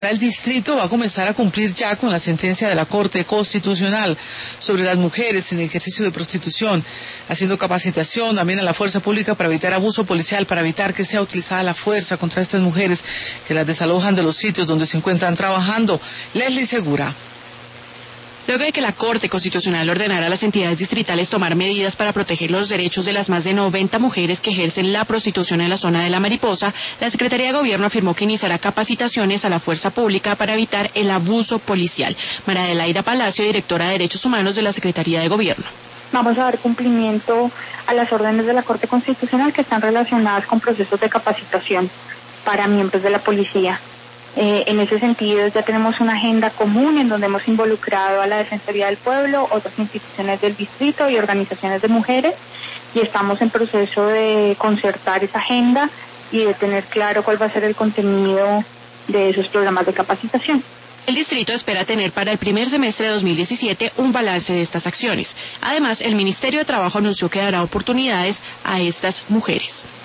El distrito va a comenzar a cumplir ya con la sentencia de la Corte Constitucional sobre las mujeres en el ejercicio de prostitución, haciendo capacitación también a la fuerza pública para evitar abuso policial, para evitar que sea utilizada la fuerza contra estas mujeres que las desalojan de los sitios donde se encuentran trabajando. Leslie Segura. Luego de que la Corte Constitucional ordenara a las entidades distritales tomar medidas para proteger los derechos de las más de 90 mujeres que ejercen la prostitución en la zona de La Mariposa, la Secretaría de Gobierno afirmó que iniciará capacitaciones a la fuerza pública para evitar el abuso policial. María Adelaida Palacio, directora de Derechos Humanos de la Secretaría de Gobierno. Vamos a dar cumplimiento a las órdenes de la Corte Constitucional que están relacionadas con procesos de capacitación para miembros de la policía. En ese sentido ya tenemos una agenda común en donde hemos involucrado a la Defensoría del Pueblo, otras instituciones del distrito y organizaciones de mujeres, y estamos en proceso de concertar esa agenda y de tener claro cuál va a ser el contenido de esos programas de capacitación. El distrito espera tener para el primer semestre de 2017 un balance de estas acciones. Además, el Ministerio de Trabajo anunció que dará oportunidades a estas mujeres.